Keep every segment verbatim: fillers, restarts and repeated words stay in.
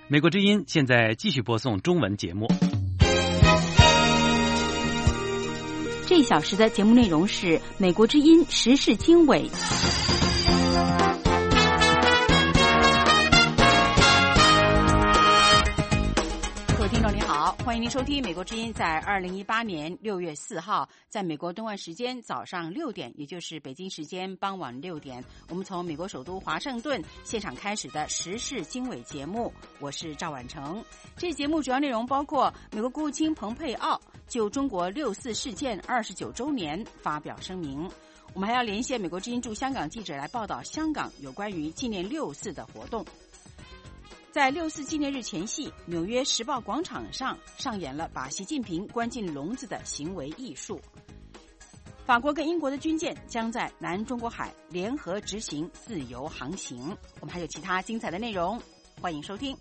美国之音现在继续播送中文节目。 这一小时的节目内容是美国之音时事经纬。各位听众您好，欢迎您收听美国之音在二零一八年六月四号在美国东岸时间早上六点，也就是北京时间傍晚六点，我们从美国首都华盛顿现场开始的时事经纬节目。我是赵婉成。这节目主要内容包括美国国务卿蓬佩奥就中国六四事件二十九周年发表声明，我们还要连线美国之音驻香港记者来报道香港有关于纪念六四的活动。在六四纪念日前夕，纽约时报广场上上演了把习近平关进笼子的行为艺术。法国跟英国的军舰将在南中国海联合执行自由航行。我们还有其他精彩的内容，欢迎收听。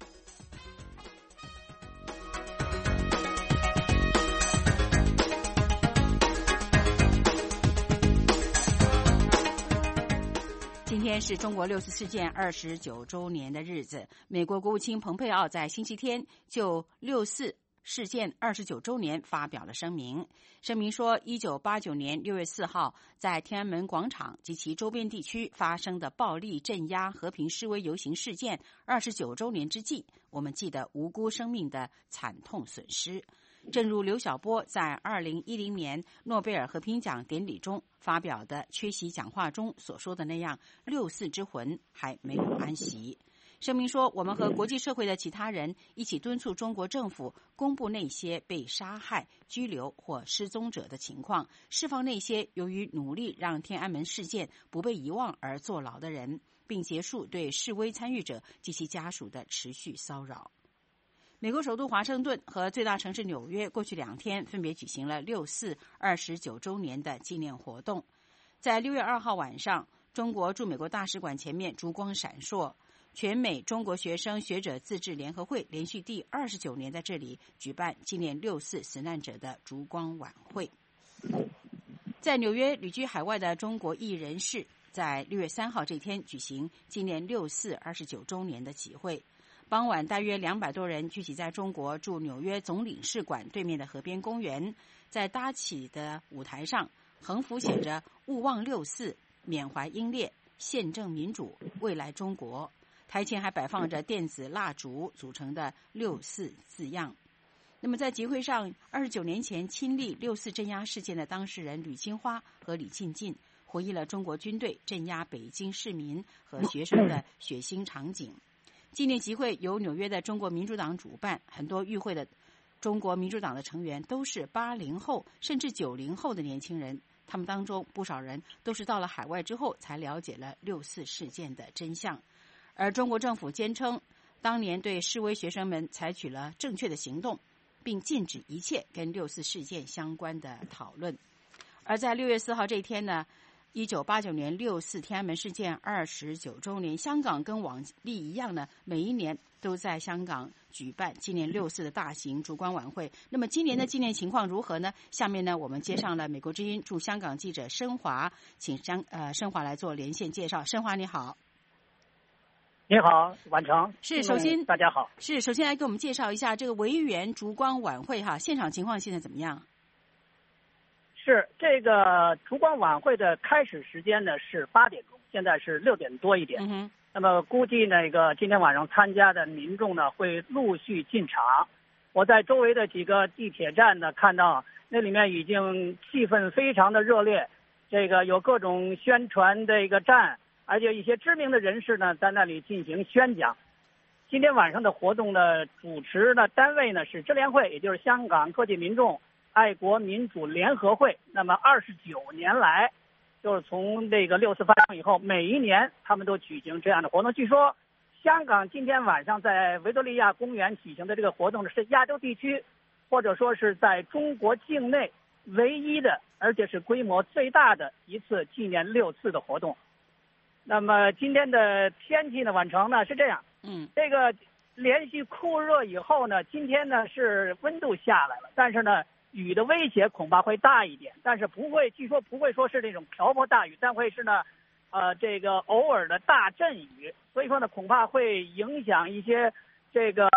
今天是中国六四事件二十九周年的日子，美国国务卿蓬佩奥在星期天就六四事件二十九周年发表了声明。声明说，一九八九年六月四号在天安门广场及其周边地区发生的暴力镇压和平示威游行事件二十九周年之际，我们记得无辜生命的惨痛损失。正如刘晓波在二零一零年诺贝尔和平奖典礼中发表的缺席讲话中所说的那样，六四之魂还没有安息。声明说，我们和国际社会的其他人一起敦促中国政府公布那些被杀害、拘留或失踪者的情况，释放那些由于努力让天安门事件不被遗忘而坐牢的人，并结束对示威参与者及其家属的持续骚扰。美国首都华盛顿和最大城市纽约过去两天分别举行了六四二十九周年的纪念活动。在六月二号晚上，中国驻美国大使馆前面烛光闪烁，全美中国学生学者自治联合会连续第二十九年在这里举办纪念六四死难者的烛光晚会。在纽约旅居海外的中国裔人士在六月三号这天举行纪念六四二十九周年的集会。傍晚，大约两百多人聚集在中国驻纽约总领事馆对面的河边公园，在搭起的舞台上，横幅写着“勿忘六四，缅怀英烈，宪政民主，未来中国”。台前还摆放着电子蜡烛组成的“六四”字样。那么，在集会上，二十九年前亲历六四镇压事件的当事人吕清花和李进进回忆了中国军队镇压北京市民和学生的血腥场景。纪念集会由纽约的中国民主党主办，很多与会的中国民主党的成员都是八零后甚至九零后的年轻人，他们当中不少人都是到了海外之后才了解了六四事件的真相。而中国政府坚称，当年对示威学生们采取了正确的行动，并禁止一切跟六四事件相关的讨论。而在六月四号这一天呢，一九八九年六四天安门事件二十九周年，香港跟往例一样呢，每一年都在香港举办纪念六四的大型烛光晚会。那么今年的纪念情况如何呢？下面呢，我们接上了美国之音驻香港记者申华，请香呃申华来做连线介绍。申华你好。 你好，婉成。 是，首先大家好。 是，首先来给我们介绍一下这个维园烛光晚会哈，现场情况现在怎么样？ 是这个烛光晚会的开始时间呢是八点钟，现在是六点多一点。 嗯、 那么估计那个今天晚上参加的民众呢会陆续进场。我在周围的几个地铁站呢看到那里面已经气氛非常的热烈，这个有各种宣传的一个站，而且一些知名的人士呢在那里进行宣讲。今天晚上的活动的主持的单位呢是支联会，也就是香港各界民众爱国民主联合会。那么二十九年来，就是从这个六四发生以后，每一年他们都举行这样的活动。据说香港今天晚上在维多利亚公园举行的这个活动是亚洲地区或者说是在中国境内唯一的，而且是规模最大的一次纪念六四的活动。那么今天的天气呢，晚成呢是这样， 嗯， 这个连续酷热以后呢，今天呢是温度下来了，但是呢雨的威胁恐怕会大一点，但是不会，据说不会说是那种瓢泼大雨，但会是呢，呃，这个偶尔的大阵雨，所以说呢，恐怕会影响一些这个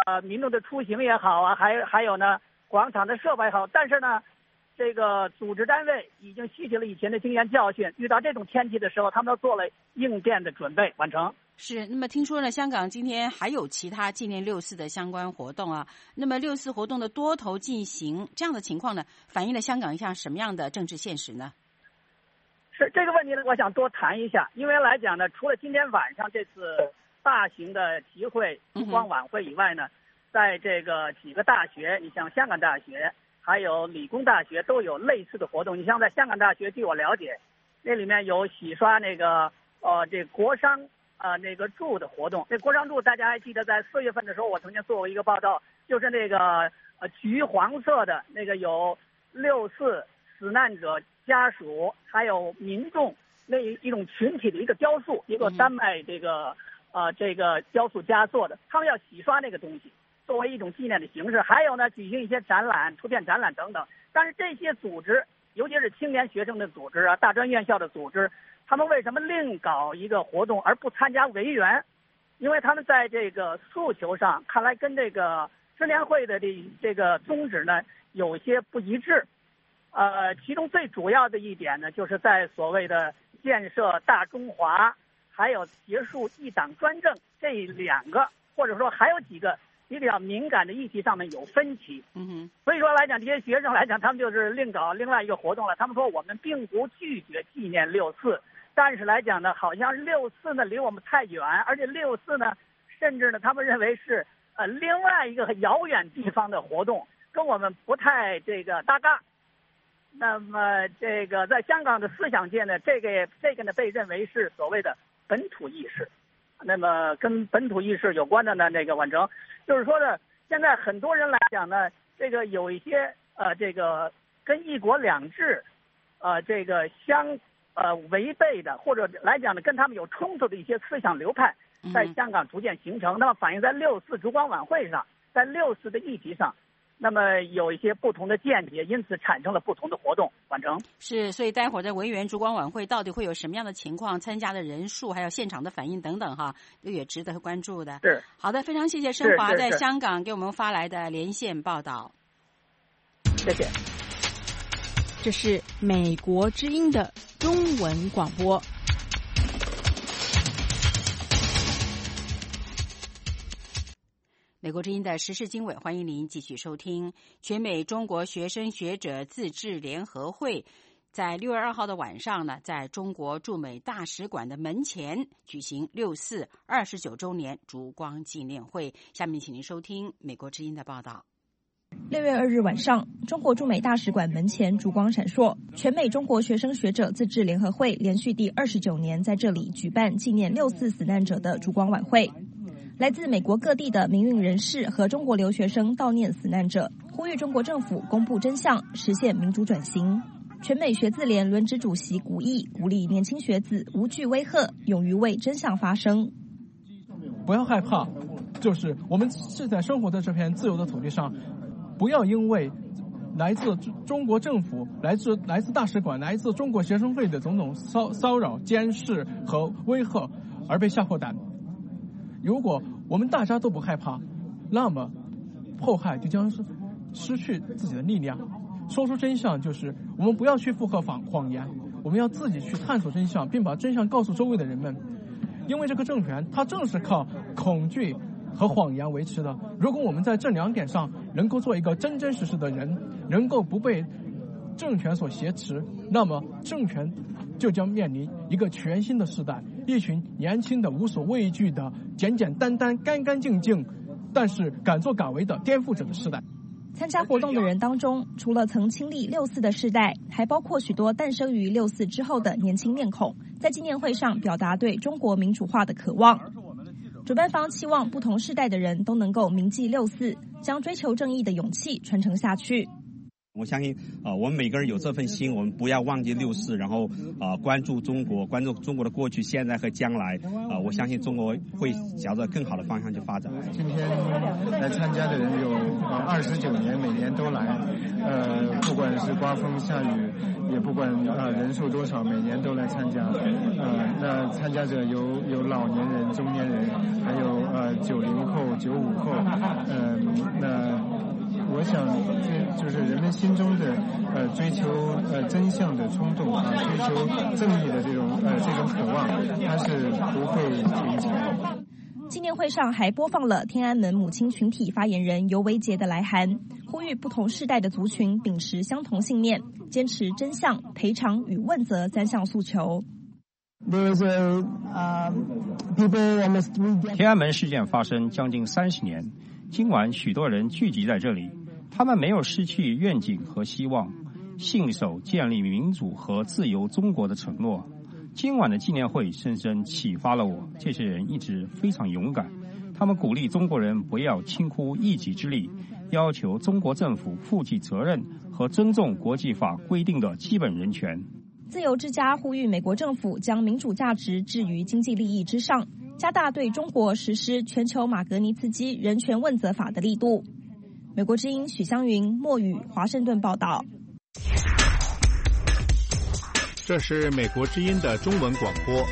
民众的出行也好啊，还还有呢广场的设备也好，但是呢，这个组织单位已经吸取了以前的经验教训，遇到这种天气的时候，他们都做了应变的准备，完成。 是，那么听说呢，香港今天还有其他纪念六四的相关活动啊。那么六四活动的多头进行，这样的情况呢，反映了香港一项什么样的政治现实呢？ 是这个问题呢，我想多谈一下，因为来讲呢，除了今天晚上这次大型的集会、烛光晚会以外呢，嗯、在这个几个大学，你像香港大学，还有理工大学都有类似的活动。你像在香港大学，据我了解，那里面有洗刷那个呃这国殇。呃，那个柱的活动，那国殇柱大家还记得，在四月份的时候，我曾经做过一个报道，就是那个呃橘黄色的那个有六四死难者家属还有民众那一种群体的一个雕塑，一个丹麦这个呃这个雕塑家做的，他们要洗刷那个东西，作为一种纪念的形式。还有呢，举行一些展览、图片展览等等。但是这些组织，尤其是青年学生的组织啊、大专院校的组织。他们为什么另搞一个活动而不参加维园？因为他们在这个诉求上看来跟这个支联会的这这个宗旨呢有些不一致。呃，其中最主要的一点呢，就是在所谓的建设大中华，还有结束一党专政这两个，或者说还有几个比较敏感的议题上面有分歧。 嗯哼， 所以说来讲，这些学生来讲，他们就是另搞另外一个活动了。他们说我们并不拒绝纪念六四。但是来讲呢，好像六四呢离我们太远，而且六四呢，甚至呢，他们认为是呃另外一个很遥远地方的活动，跟我们不太这个搭嘎。那么这个在香港的思想界呢，这个这个呢被认为是所谓的本土意识。那么跟本土意识有关的呢，那个完成就是说呢，现在很多人来讲呢，这个有一些呃这个跟一国两制呃这个相。呃，违背的或者来讲呢，跟他们有冲突的一些思想流派，在香港逐渐形成。那么反映在六四烛光晚会上，在六四的议题上，那么有一些不同的见解，因此产生了不同的活动。完成是，所以待会儿在维园烛光晚会到底会有什么样的情况，参加的人数，还有现场的反应等等哈，也值得关注的。 是好的，非常谢谢申华在香港给我们发来的连线报道。 谢谢。 这是美国之音的中文广播。 美国之音的时事经纬，欢迎您继续收听。全美中国学生学者自治联合会在六月二号的晚上呢，在中国驻美大使馆的门前举行六四二十九周年烛光纪念会。下面请您收听美国之音的报道。 六月二日晚上，中国驻美大使馆门前烛光闪烁，全美中国学生学者自治联合会连续第二十九年在这里举办纪念六四死难者的烛光晚会。来自美国各地的民运人士和中国留学生悼念死难者，呼吁中国政府公布真相，实现民主转型。全美学自联轮值主席古毅鼓励年轻学子无惧威吓，勇于为真相发声。 不要害怕，就是我们是在生活在这片自由的土地上，不要因为来自中国政府、来自来自大使馆、来自中国学生会的种种骚骚扰、监视和威吓而被吓破胆。如果我们大家都不害怕，那么迫害就将是失去自己的力量。说出真相，就是我们不要去附和谎谎言，我们要自己去探索真相，并把真相告诉周围的人们。因为这个政权，它正是靠恐惧和谎言维持的。如果我们在这两点上能够做一个真真实实的人，能够不被政权所挟持，那么政权就将面临一个全新的时代，一群年轻的无所畏惧的简简单单干干净净但是敢作敢为的颠覆者的时代。 参加活动的人当中，除了曾经历六四的世代，还包括许多诞生于六四之后的年轻面孔，在纪念会上表达对中国民主化的渴望。主办方期望不同世代的人都能够铭记六四，将追求正义的勇气传承下去。 我相信，呃，我们每个人有这份心，我们不要忘记六四，然后呃关注中国，关注中国的过去、现在和将来。呃，我相信中国会朝着更好的方向去发展。 今天来参加的人有呃二十九年，每年都来，呃，不管是刮风下雨，也不管呃人数多少，每年都来参加。呃，那参加者有有老年人、中年人，还有呃九零后、九五后，嗯、呃，那。我想，这就是人们心中的呃追求呃真相的冲动啊，追求正义的这种呃这种渴望，它是不会停止的。 纪念会上还播放了天安门母亲群体发言人尤维洁的来函，呼吁不同世代的族群秉持相同信念，坚持真相、赔偿与问责三项诉求。 天安门事件发生将近三十年，今晚许多人聚集在这里。他们没有失去愿景和希望，信守建立民主和自由中国的承诺。今晚的纪念会深深启发了我，这些人一直非常勇敢，他们鼓励中国人不要轻忽一己之力，要求中国政府负起责任和尊重国际法规定的基本人权。 自由之家呼吁美国政府将民主价值置于经济利益之上，加大对中国实施全球马格尼茨基人权问责法的力度。美国之音许湘云、莫宇，华盛顿报道。 这是美国之音的中文广播。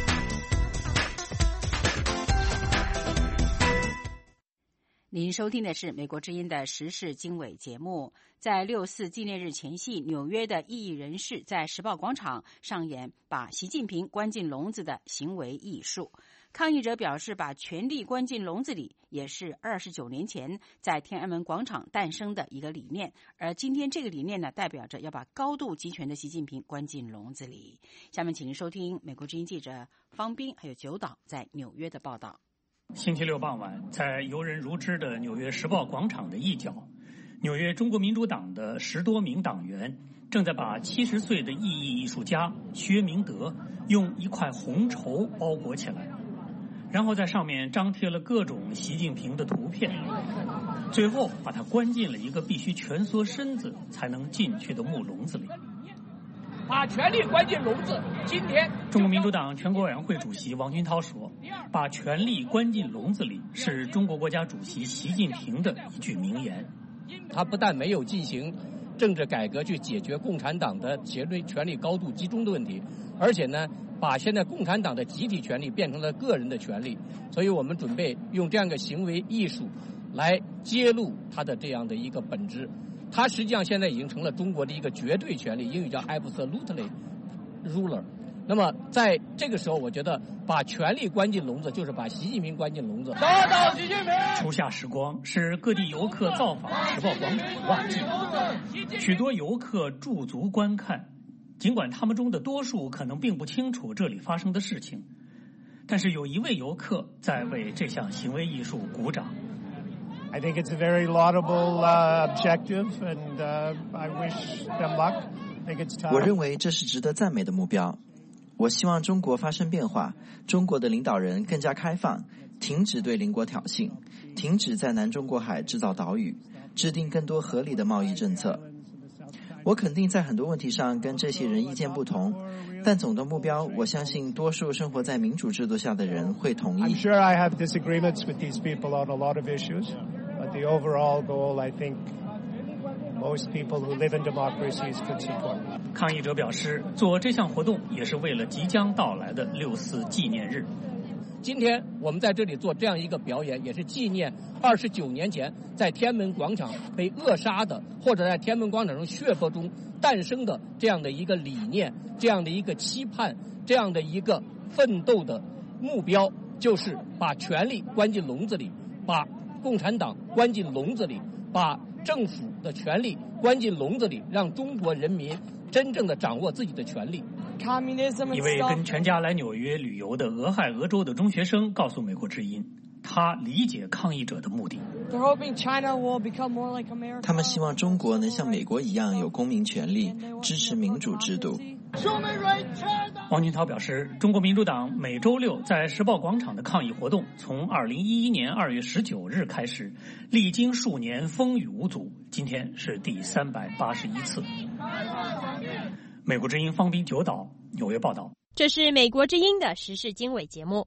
您收听的是美国之音的时事经纬节目。在六四纪念日前夕，纽约的异议人士在时报广场上演把习近平关进笼子的行为艺术。抗议者表示，把权力关进笼子里也是二十九年前在天安门广场诞生的一个理念，而今天这个理念呢，代表着要把高度集权的习近平关进笼子里。下面请您收听美国之音记者方斌还有九岛在纽约的报道。 星期六傍晚，在游人如织的纽约时报广场的一角，纽约中国民主党的十多名党员正在把七十岁的异议艺术家薛明德用一块红绸包裹起来，然后在上面张贴了各种习近平的图片，最后把他关进了一个必须蜷缩身子才能进去的木笼子里。 把权力关进笼子。今天， 中国民主党全国委员会主席王军涛说：“把权力关进笼子里是中国国家主席习近平的一句名言。 他不但没有进行政治改革去解决共产党的权力权力高度集中的问题，而且呢，把现在共产党的集体权力变成了个人的权利。所以我们准备用这样一个行为艺术来揭露他的这样的一个本质。他实际上现在已经成了中国的一个绝对权力，英语叫 absolutely ruler。那么在这个时候，我觉得把权力关进笼子，就是把习近平关进笼子。 打倒习近平！初夏时光是各地游客造访时报广场的旺季，许多游客驻足观看，尽管他们中的多数可能并不清楚这里发生的事情，但是有一位游客在为这项行为艺术鼓掌。 I think it's a very laudable uh, objective, and uh, I wish them luck. I think it's time. 我认为这是值得赞美的目标。我希望中国发生变化，中国的领导人更加开放，停止对邻国挑衅，停止在南中国海制造岛屿，制定更多合理的贸易政策。我肯定在很多问题上跟这些人意见不同，但总的目标，我相信多数生活在民主制度下的人会同意。 I'm sure I have disagreements with these people on a lot of issues, but the overall goal, I think, most people who live in democracies could support. 抗议者表示，做这项活动也是为了即将到来的六四纪念日。 今天我们在这里做这样一个表演，也是纪念二十九年前在天安门广场被扼杀的，或者在天安门广场上血泊中诞生的这样的一个理念，这样的一个期盼，这样的一个奋斗的目标，就是把权力关进笼子里，把共产党关进笼子里，把政府的权力关进笼子里，让中国人民真正的掌握自己的权利。 一位跟全家来纽约旅游的俄亥俄州的中学生告诉美国之音，他理解抗议者的目的。 他们希望中国能像美国一样有公民权利，支持民主制度。 王军涛表示，中国民主党每周六在时报广场的抗议活动从二零一一年二月十九日开始，历经数年风雨无阻，今天是第三百八十一次。美国之音方斌九岛纽约报道。 这是美国之音的时事经纬节目。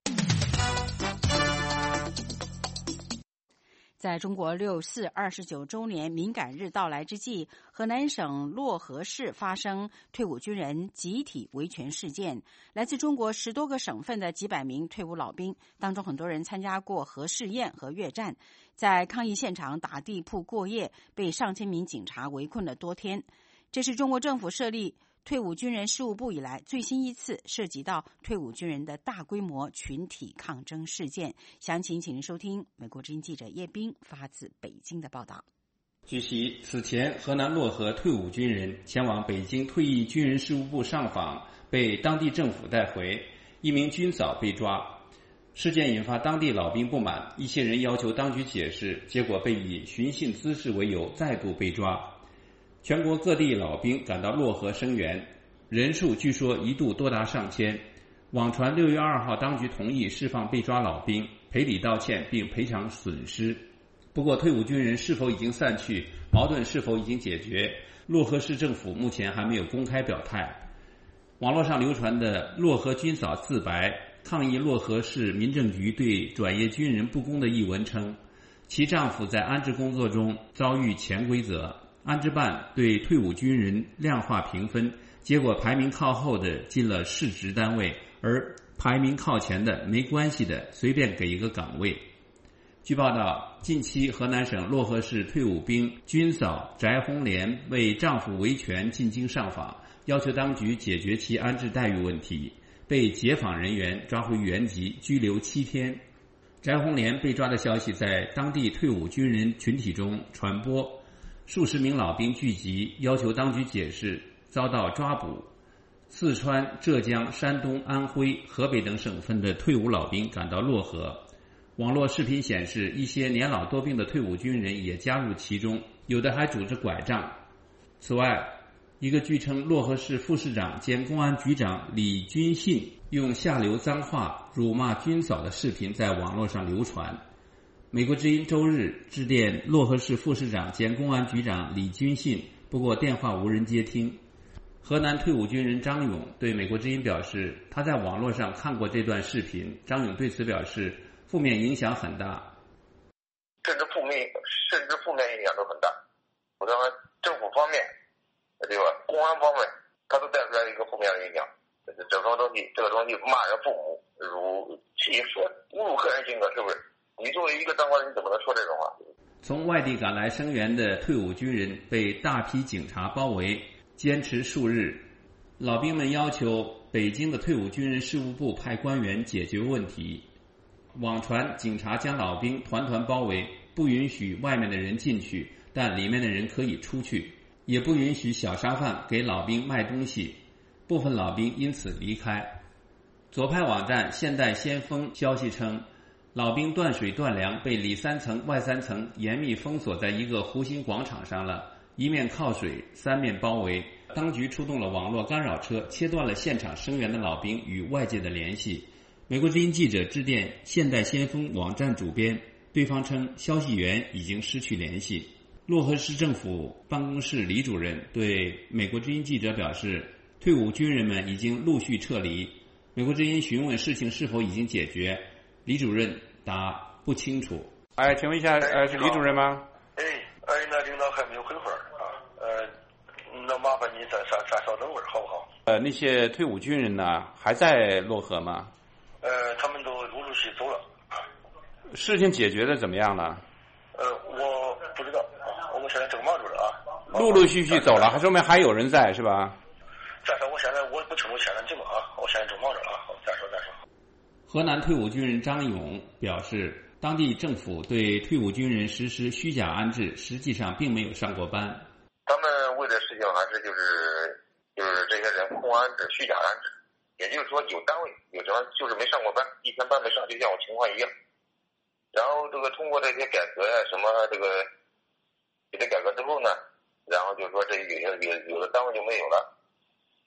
在中国六四二十九周年敏感日到来之际，河南省漯河市发生退伍军人集体维权事件。来自中国十多个省份的几百名退伍老兵当中，很多人参加过核试验和越战，在抗议现场打地铺过夜，被上千名警察围困了多天。这是中国政府设立退伍军人事务部以来最新一次涉及到退伍军人的大规模群体抗争事件。详情请您收听美国之音记者叶冰发自北京的报道。 据悉，此前河南漯河退伍军人前往北京退役军人事务部上访，被当地政府带回，一名军嫂被抓。事件引发当地老兵不满，一些人要求当局解释，结果被以寻衅滋事为由再度被抓。全国各地老兵赶到漯河声援，人数据说一度多达上千。网传六月二号当局同意释放被抓老兵，赔礼道歉并赔偿损失。不过退伍军人是否已经散去，矛盾是否已经解决，漯河市政府目前还没有公开表态。网络上流传的漯河军嫂自白抗议漯河市民政局对转业军人不公的一文称，其丈夫在安置工作中遭遇潜规则，安置办对退伍军人量化评分，结果排名靠后的进了市直单位，而排名靠前的没关系的随便给一个岗位。据报道，近期河南省漯河市退伍兵军嫂翟红莲为丈夫维权进京上访，要求当局解决其安置待遇问题，被解访人员抓回原籍拘留七天。翟红莲被抓的消息在当地退伍军人群体中传播，数十名老兵聚集，要求当局解释，遭到抓捕。四川、浙江、山东、安徽、河北等省份的退伍老兵赶到漯河。网络视频显示，一些年老多病的退伍军人也加入其中，有的还拄着拐杖。此外，一个据称漯河市副市长兼公安局长李军信用下流脏话辱骂军嫂的视频在网络上流传。美国之音周日致电漯河市副市长兼公安局长李军信，不过电话无人接听。河南退伍军人张勇对美国之音表示，他在网络上看过这段视频。张勇对此表示，负面影响很大， 甚至负面甚至负面影响都很大。我认为政府方面，对吧？公安方面，他都带出来一个负面的影响。整个东西，这个东西骂人父母，辱气说侮辱个人性格，是不是？你作为一个当官人，你怎么能说这种话？ 从外地赶来声援的退伍军人被大批警察包围，坚持数日。老兵们要求北京的退伍军人事务部派官员解决问题。网传警察将老兵团团包围，不允许外面的人进去，但里面的人可以出去，也不允许小商贩给老兵卖东西，部分老兵因此离开。左派网站现代先锋消息称，老兵断水断粮，被里三层外三层严密封锁在一个弧形广场上了，一面靠水，三面包围。当局出动了网络干扰车，切断了现场声援的老兵与外界的联系。美国之音记者致电现代先锋网站主编，对方称消息源已经失去联系。漯河市政府办公室李主任对美国之音记者表示，退伍军人们已经陆续撤离。美国之音询问事情是否已经解决，李主任答不清楚。 哎，请问一下，呃，是李主任吗？ 哎，哎，那领导还没有回话啊，呃，那麻烦你再再再稍等会儿，好不好？ 呃，那些退伍军人呢，还在漯河吗？ 呃，他们都陆陆续走了。 事情解决的怎么样了？ 呃，我不知道，我们现在正忙着呢啊。 陆陆续续走了，还说明还有人在是吧？ 再说，我现在我不清楚现在情况啊，我现在正忙着啊。好，再说再说。 河南退伍军人张勇表示，当地政府对退伍军人实施虚假安置，实际上并没有上过班。 他们为的事情还是就是就是这些人空安置、虚假安置。也就是说，有单位有什么就是没上过班，一天班没上，就像我情况一样。然后这个通过这些改革呀，什么这个给它改革之后呢，然后就说这有有有的单位就没有了，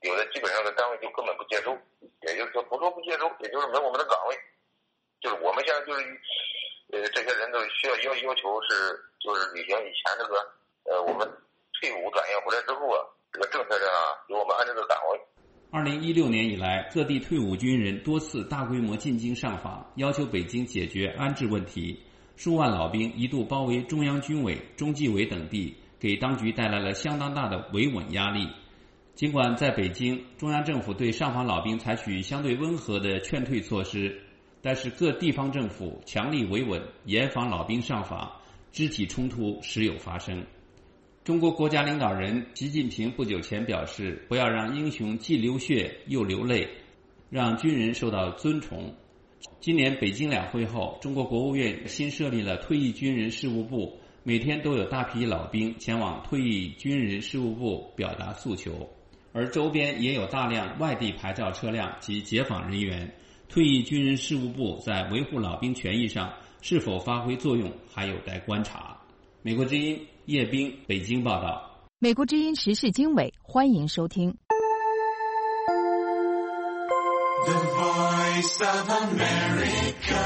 有的基本上的单位就根本不接收，也就是说不说不接收，也就是没我们的岗位。就是我们现在就是呃这些人都需要要要求是就是履行以前这个呃我们退伍转业回来之后啊，这个政策上啊由我们安置的岗位。 二零一六年以来，各地退伍军人多次大规模进京上访，要求北京解决安置问题。数万老兵一度包围中央军委、中纪委等地，给当局带来了相当大的维稳压力。尽管在北京，中央政府对上访老兵采取相对温和的劝退措施，但是各地方政府强力维稳，严防老兵上访，肢体冲突时有发生。中国国家领导人习近平不久前表示，不要让英雄既流血又流泪，让军人受到尊崇。今年北京两会后，中国国务院新设立了退役军人事务部，每天都有大批老兵前往退役军人事务部表达诉求，而周边也有大量外地牌照车辆及解访人员。退役军人事务部在维护老兵权益上是否发挥作用，还有待观察。美国之音叶冰北京报道。 美国之音时事经纬，欢迎收听。 The Voice of America。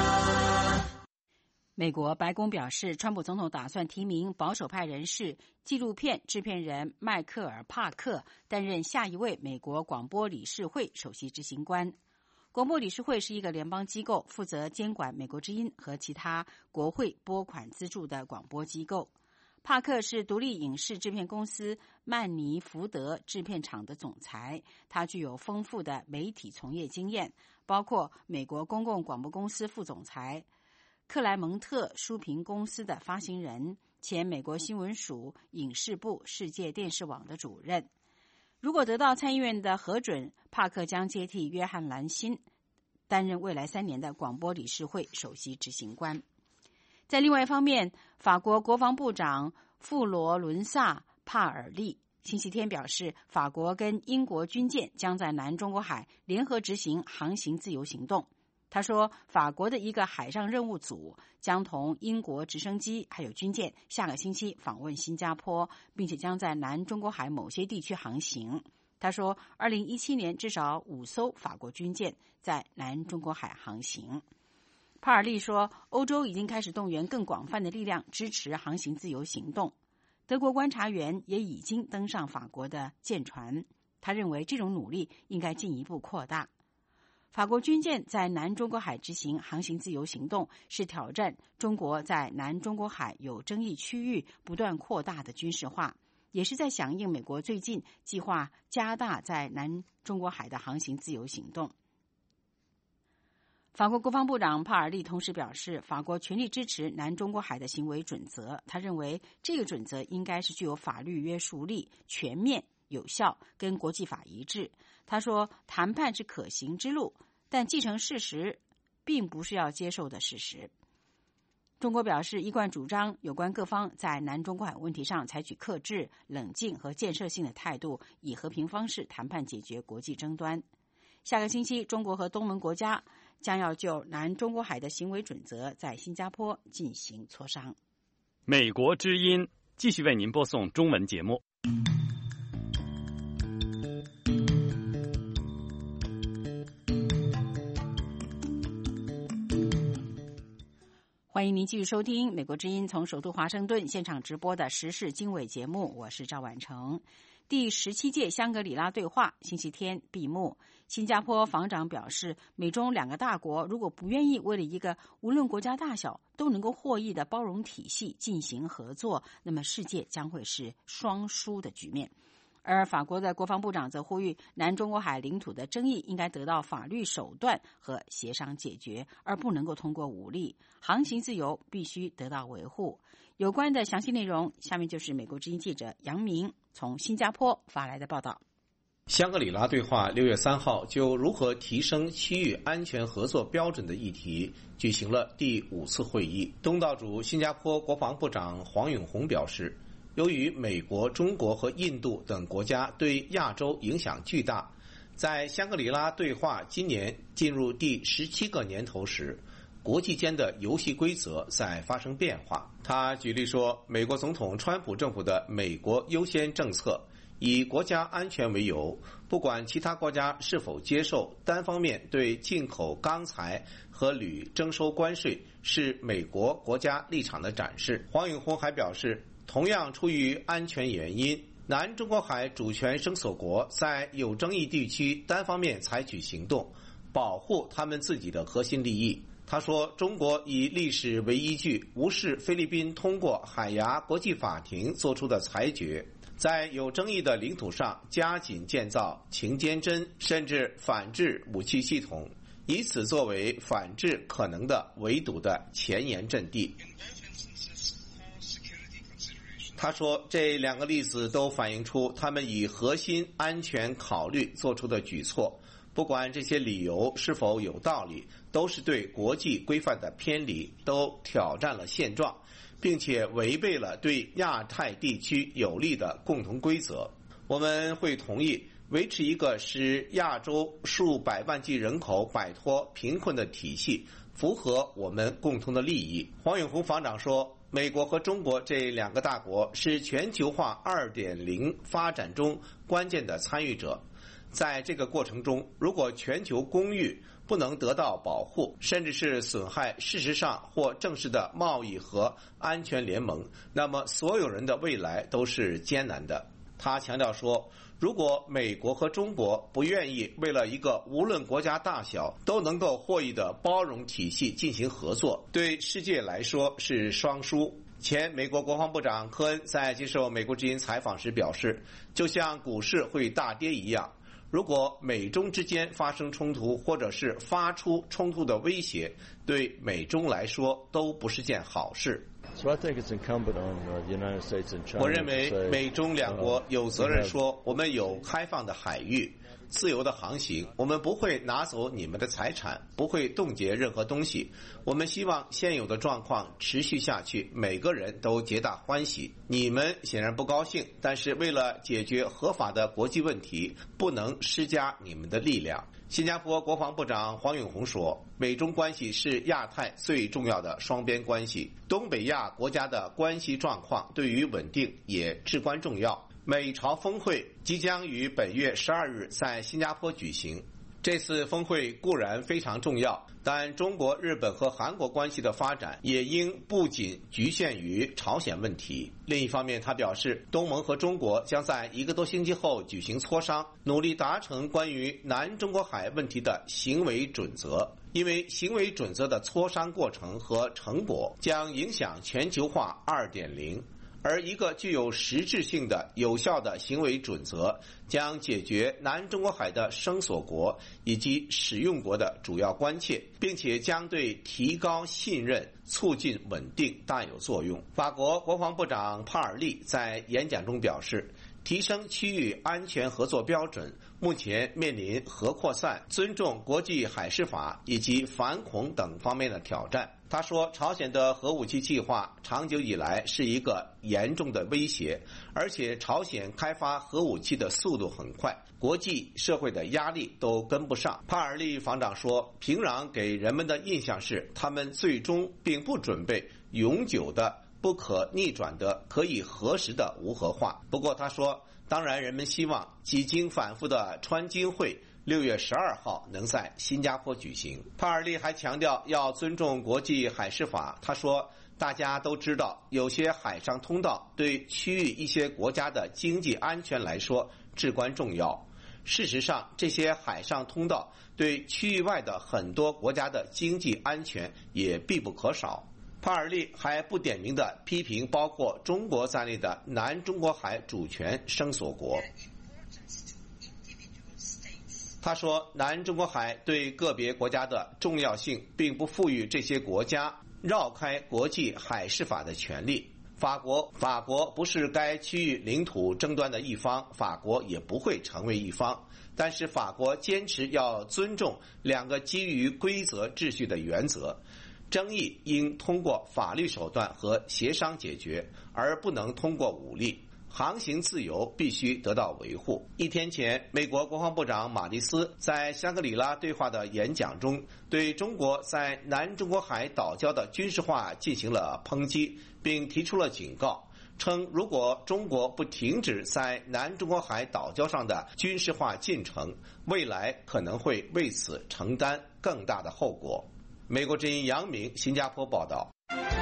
美国白宫表示，川普总统打算提名保守派人士、纪录片制片人迈克尔·帕克担任下一位美国广播理事会首席执行官。广播理事会是一个联邦机构，负责监管美国之音和其他国会拨款资助的广播机构。帕克是独立影视制片公司曼尼福德制片厂的总裁，他具有丰富的媒体从业经验，包括美国公共广播公司副总裁、克莱蒙特书评公司的发行人、前美国新闻署影视部世界电视网的主任。如果得到参议院的核准，帕克将接替约翰·兰辛，担任未来三年的广播理事会首席执行官。在另外一方面，法国国防部长富罗伦萨·帕尔利星期天表示，法国跟英国军舰将在南中国海联合执行航行自由行动。他说，法国的一个海上任务组将同英国直升机还有军舰下个星期访问新加坡，并且将在南中国海某些地区航行。他说，二零一七年至少五艘法国军舰在南中国海航行。帕尔利说，欧洲已经开始动员更广泛的力量支持航行自由行动。德国观察员也已经登上法国的舰船，他认为这种努力应该进一步扩大。法国军舰在南中国海执行航行自由行动，是挑战中国在南中国海有争议区域不断扩大的军事化，也是在响应美国最近计划加大在南中国海的航行自由行动。法国国防部长帕尔利同时表示，法国全力支持南中国海的行为准则。他认为这个准则应该是具有法律约束力、全面、有效，跟国际法一致。他说，谈判是可行之路，但继承事实并不是要接受的事实。中国表示一贯主张有关各方在南中国海问题上采取克制、冷静和建设性的态度，以和平方式谈判解决国际争端。下个星期，中国和东盟国家将要就南中国海的行为准则在新加坡进行磋商。 美国之音继续为您播送中文节目。 欢迎您继续收听美国之音从首都华盛顿现场直播的时事经纬节目，我是赵婉成。第十七届香格里拉对话星期天闭幕。新加坡防长表示，美中两个大国如果不愿意为了一个无论国家大小都能够获益的包容体系进行合作，那么世界将会是双输的局面。而法国的国防部长则呼吁，南中国海领土的争议应该得到法律手段和协商解决，而不能够通过武力。航行自由必须得到维护。有关的详细内容，下面就是美国之音记者杨明从新加坡发来的报道。 香格里拉对话六月三号就如何提升区域安全合作标准的议题举行了第五次会议。东道主新加坡国防部长黄永红表示，由于美国、中国和印度等国家对亚洲影响巨大，在香格里拉对话今年进入第十七个年头时，国际间的游戏规则在发生变化。他举例说，美国总统川普政府的美国优先政策以国家安全为由，不管其他国家是否接受，单方面对进口钢材和铝征收关税，是美国国家立场的展示。黄永红还表示，同样出于安全原因，南中国海主权声索国在有争议地区单方面采取行动，保护他们自己的核心利益。他说，中国以历史为依据，无视菲律宾通过海牙国际法庭作出的裁决，在有争议的领土上加紧建造情监侦甚至反制武器系统，以此作为反制可能的围堵的前沿阵地。他说，这两个例子都反映出他们以核心安全考虑做出的举措，不管这些理由是否有道理，都是对国际规范的偏离，都挑战了现状，并且违背了对亚太地区有利的共同规则。我们会同意维持一个使亚洲数百万计人口摆脱贫困的体系，符合我们共同的利益。黄永红防长说，美国和中国这两个大国是全球化 二点零 发展中关键的参与者，在这个过程中，如果全球公域不能得到保护，甚至是损害事实上或正式的贸易和安全联盟，那么所有人的未来都是艰难的。他强调说，如果美国和中国不愿意为了一个无论国家大小都能够获益的包容体系进行合作，对世界来说是双输。前美国国防部长科恩在接受美国之音采访时表示，就像股市会大跌一样，如果美中之间发生冲突，或者是发出冲突的威胁，对美中来说都不是件好事。我认为美中两国有责任说，我们有开放的海域，自由的航行，我们不会拿走你们的财产，不会冻结任何东西。我们希望现有的状况持续下去，每个人都皆大欢喜。你们显然不高兴，但是为了解决合法的国际问题，不能施加你们的力量。新加坡国防部长黄永红说，美中关系是亚太最重要的双边关系，东北亚国家的关系状况对于稳定也至关重要。美朝峰会即将于本月十二日在新加坡举行。这次峰会固然非常重要，但中国、日本和韩国关系的发展也应不仅局限于朝鲜问题。另一方面，他表示，东盟和中国将在一个多星期后举行磋商，努力达成关于南中国海问题的行为准则。因为行为准则的磋商过程和成果将影响全球化 二点零。而一个具有实质性的有效的行为准则将解决南中国海的声索国以及使用国的主要关切，并且将对提高信任、促进稳定大有作用。法国国防部长帕尔利在演讲中表示，提升区域安全合作标准目前面临核扩散、尊重国际海事法以及反恐等方面的挑战。他说，朝鲜的核武器计划长久以来是一个严重的威胁，而且朝鲜开发核武器的速度很快，国际社会的压力都跟不上。帕尔利防长说，平壤给人们的印象是他们最终并不准备永久的、不可逆转的、可以核实的无核化。不过他说，当然人们希望几经反复的川金会六月十二号能在新加坡举行。帕尔利还强调要尊重国际海事法。他说，大家都知道，有些海上通道对区域一些国家的经济安全来说至关重要。事实上，这些海上通道对区域外的很多国家的经济安全也必不可少。帕尔利还不点名地批评包括中国在内的南中国海主权声索国。他说，南中国海对个别国家的重要性并不赋予这些国家绕开国际海事法的权利。法国法国不是该区域领土争端的一方，法国也不会成为一方。但是法国坚持要尊重两个基于规则秩序的原则，争议应通过法律手段和协商解决，而不能通过武力。航行自由必须得到维护。一天前，美国国防部长马蒂斯在香格里拉对话的演讲中，对中国在南中国海岛礁的军事化进行了抨击，并提出了警告。 称如果中国不停止在南中国海岛礁上的军事化进程，未来可能会为此承担更大的后果。美国之音杨明，新加坡报道。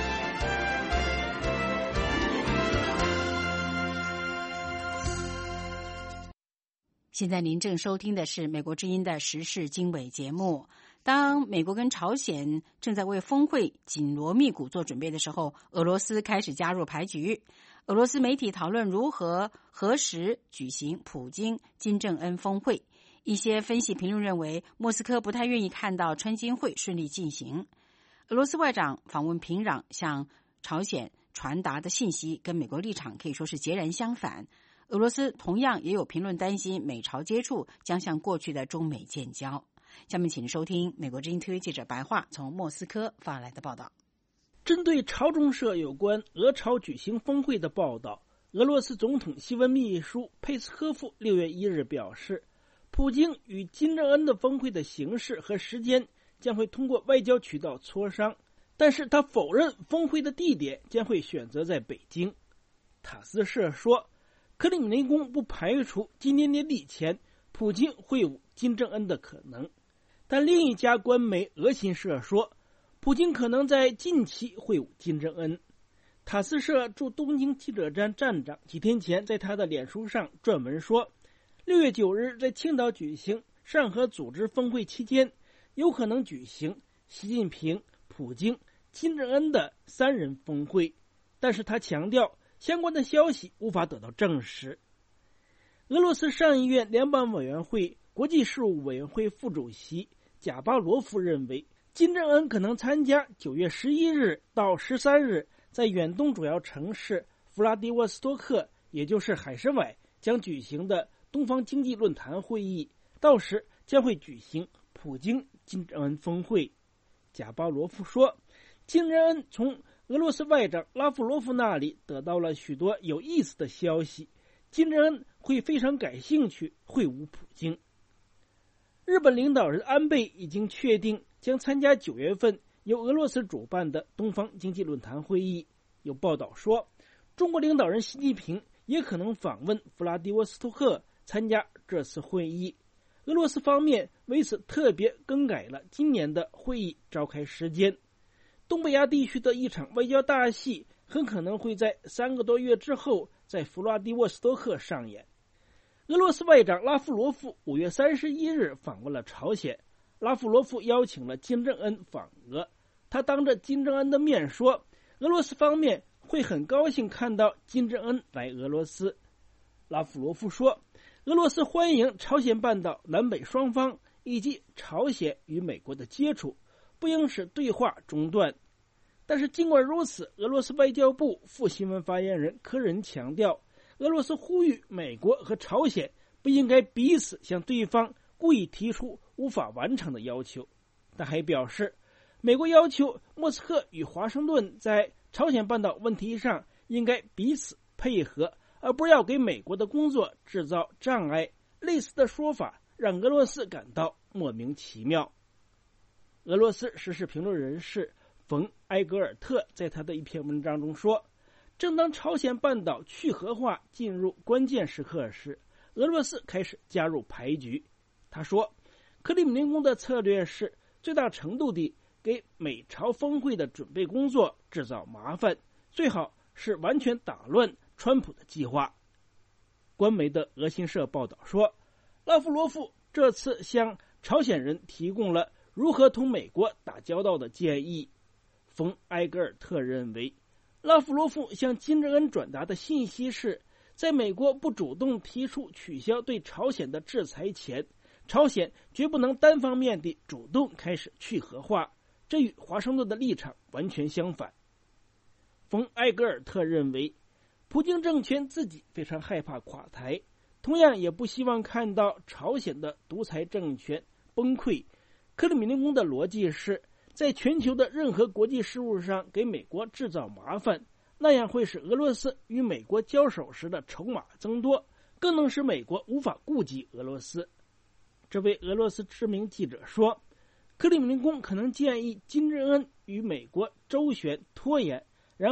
现在您正收听的是美国之音的时事经纬节目。当美国跟朝鲜正在为峰会紧锣密鼓做准备的时候，俄罗斯开始加入牌局。俄罗斯媒体讨论如何何时举行普京金正恩峰会。一些分析评论认为，莫斯科不太愿意看到川金会顺利进行。俄罗斯外长访问平壤，向朝鲜传达的信息跟美国立场可以说是截然相反。俄罗斯同样也有评论担心美朝接触将像过去的中美建交。下面请收听美国之音特约记者白桦从莫斯科发来的报道。 针对朝中社有关俄朝举行峰会的报道，俄罗斯总统新闻秘书佩斯科夫六月一日表示，普京与金正恩的峰会的形式和时间将会通过外交渠道磋商，但是他否认峰会的地点将会选择在北京。塔斯社说，克里姆林宫不排除今年年底前普京会晤金正恩的可能，但另一家官媒俄新社说，普京可能在近期会晤金正恩。塔斯社驻东京记者站站长几天前在他的脸书上撰文说，六月九日在青岛举行上合组织峰会期间，有可能举行习近平、普京、金正恩的三人峰会，但是他强调相关的消息无法得到证实。俄罗斯上议院联邦委员会国际事务委员会副主席贾巴罗夫认为，金正恩可能参加九月十一日到十三日在远东主要城市弗拉迪沃斯托克，也就是海参崴将举行的东方经济论坛会议，到时将会举行普京金正恩峰会。贾巴罗夫说，金正恩从俄罗斯外长拉夫罗夫那里得到了许多有意思的消息，金正恩会非常感兴趣会晤普京。日本领导人安倍已经确定将参加九月份由俄罗斯主办的东方经济论坛会议。有报道说，中国领导人习近平也可能访问弗拉迪沃斯托克参加这次会议。俄罗斯方面为此特别更改了今年的会议召开时间。东北亚地区的一场外交大戏很可能会在三个多月之后在弗拉迪沃斯托克上演。俄罗斯外长拉夫罗夫五月三十一日访问了朝鲜，拉夫罗夫邀请了金正恩访俄，他当着金正恩的面说，俄罗斯方面会很高兴看到金正恩来俄罗斯。拉夫罗夫说，俄罗斯欢迎朝鲜半岛南北双方以及朝鲜与美国的接触，不应使对话中断。但是尽管如此，俄罗斯外交部副新闻发言人科仁强调，俄罗斯呼吁美国和朝鲜不应该彼此向对方故意提出无法完成的要求。他还表示，美国要求莫斯科与华盛顿在朝鲜半岛问题上应该彼此配合，而不要给美国的工作制造障碍。类似的说法让俄罗斯感到莫名其妙。俄罗斯时事评论人士冯·埃格尔特在他的一篇文章中说，正当朝鲜半岛去核化进入关键时刻时，俄罗斯开始加入牌局。他说，克里姆林宫的策略是最大程度地给美朝峰会的准备工作制造麻烦，最好是完全打乱川普的计划。官媒的俄新社报道说，拉夫罗夫这次向朝鲜人提供了如何同美国打交道的建议。冯·埃格尔特认为，拉夫罗夫向金正恩转达的信息是，在美国不主动提出取消对朝鲜的制裁前，朝鲜绝不能单方面地主动开始去核化，这与华盛顿的立场完全相反。冯·埃格尔特认为，普京政权自己非常害怕垮台，同样也不希望看到朝鲜的独裁政权崩溃。克里姆林宫的逻辑是，在全球的任何国际事务上给美国制造麻烦，那样会使俄罗斯与美国交手时的筹码增多，更能使美国无法顾及俄罗斯。这位俄罗斯知名记者说，克里姆林宫可能建议金正恩与美国周旋拖延，然后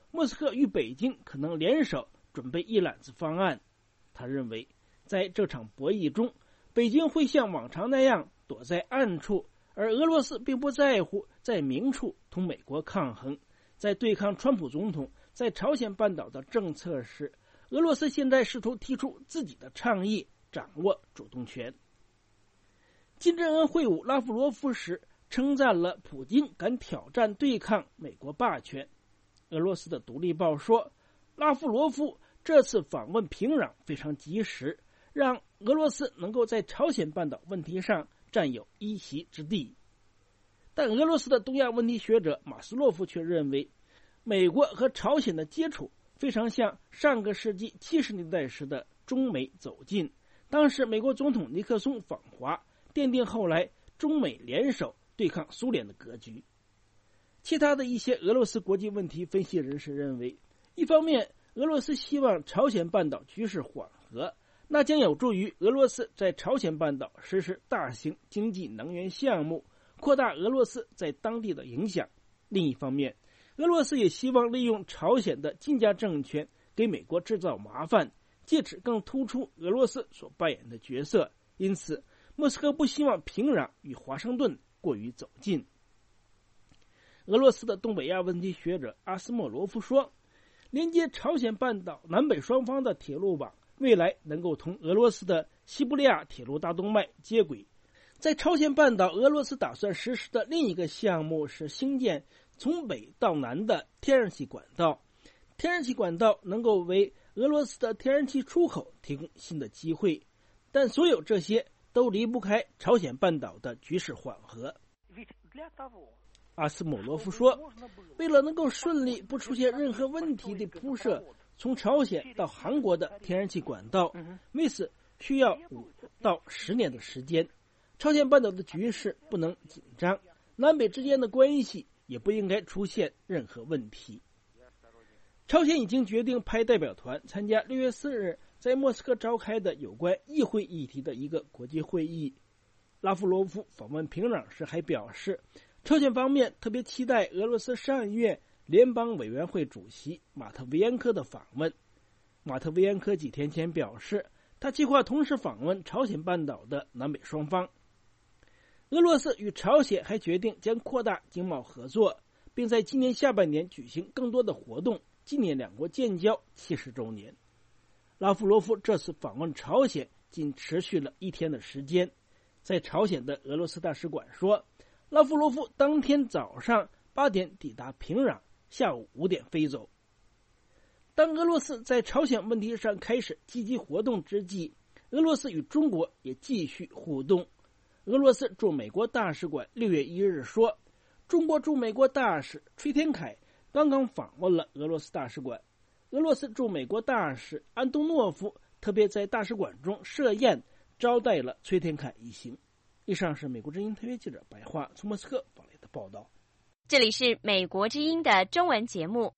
莫斯科与北京可能联手准备一揽子方案。他认为，在这场博弈中，北京会像往常那样躲在暗处，而俄罗斯并不在乎在明处同美国抗衡。在对抗川普总统在朝鲜半岛的政策时，俄罗斯现在试图提出自己的倡议，掌握主动权。金正恩会晤拉夫罗夫时，称赞了普京敢挑战对抗美国霸权。俄罗斯的独立报说，拉夫罗夫这次访问平壤非常及时，让俄罗斯能够在朝鲜半岛问题上占有一席之地。但俄罗斯的东亚问题学者马斯洛夫却认为，美国和朝鲜的接触非常像上个世纪七十年代时的中美走近。当时美国总统尼克松访华，奠定后来中美联手对抗苏联的格局。其他的一些俄罗斯国际问题分析人士认为，一方面俄罗斯希望朝鲜半岛局势缓和，那将有助于俄罗斯在朝鲜半岛实施大型经济能源项目，扩大俄罗斯在当地的影响。另一方面，俄罗斯也希望利用朝鲜的金家政权给美国制造麻烦，借此更突出俄罗斯所扮演的角色。因此，莫斯科不希望平壤与华盛顿过于走近。俄罗斯的东北亚问题学者阿斯莫罗夫说，连接朝鲜半岛南北双方的铁路网未来能够同俄罗斯的西伯利亚铁路大动脉接轨。在朝鲜半岛，俄罗斯打算实施的另一个项目是兴建从北到南的天然气管道。天然气管道能够为俄罗斯的天然气出口提供新的机会，但所有这些都离不开朝鲜半岛的局势缓和。阿斯莫罗夫说，为了能够顺利不出现任何问题地铺设从朝鲜到韩国的天然气管道，为此需要五到十年的时间。朝鲜半岛的局势不能紧张，南北之间的关系也不应该出现任何问题。朝鲜已经决定派代表团参加六月四日在莫斯科召开的有关议会议题的一个国际会议。拉夫罗夫访问平壤时还表示，朝鲜方面特别期待俄罗斯上议院联邦委员会主席马特维延科的访问。马特维延科几天前表示，他计划同时访问朝鲜半岛的南北双方。俄罗斯与朝鲜还决定将扩大经贸合作，并在今年下半年举行更多的活动，纪念两国建交七十周年。拉夫罗夫这次访问朝鲜仅持续了一天的时间。在朝鲜的俄罗斯大使馆说，拉夫罗夫当天早上八点抵达平壤，下午五点飞走。当俄罗斯在朝鲜问题上开始积极活动之际，俄罗斯与中国也继续互动。俄罗斯驻美国大使馆六月一日说，中国驻美国大使崔天凯刚刚访问了俄罗斯大使馆。俄罗斯驻美国大使安东诺夫特别在大使馆中设宴招待了崔天凯一行。以上是美国之音特约记者白桦从莫斯科发来的报道。 这里是美国之音的中文节目。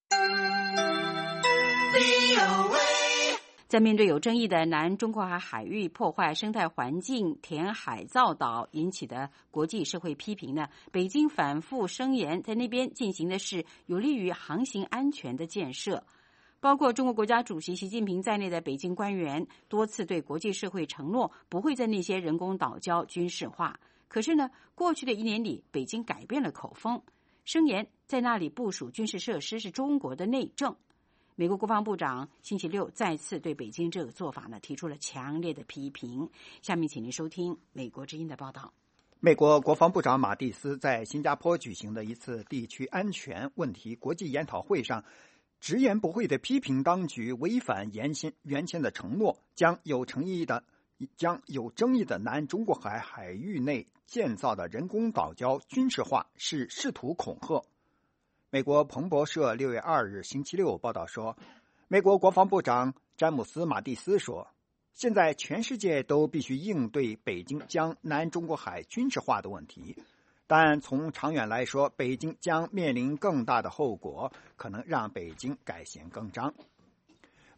在面对有争议的南中国海海域破坏生态环境、填海造岛引起的国际社会批评呢，北京反复声言，在那边进行的是有利于航行安全的建设。包括中国国家主席习近平在内的北京官员多次对国际社会承诺不会在那些人工岛礁军事化。可是呢，过去的一年里，北京改变了口风，声言在那里部署军事设施是中国的内政。美国国防部长星期六再次对北京这个做法呢提出了强烈的批评。下面请您收听美国之音的报道。 美国国防部长马蒂斯在新加坡举行的一次地区安全问题国际研讨会上，直言不讳地批评当局违反原先原先的承诺，将有诚意的将有争议的南中国海海域内建造的人工岛礁军事化，是试图恐吓。美国彭博社六月二日星期六报道说，美国国防部长詹姆斯·马蒂斯说，现在全世界都必须应对北京将南中国海军事化的问题，但从长远来说，北京将面临更大的后果，可能让北京改弦更张。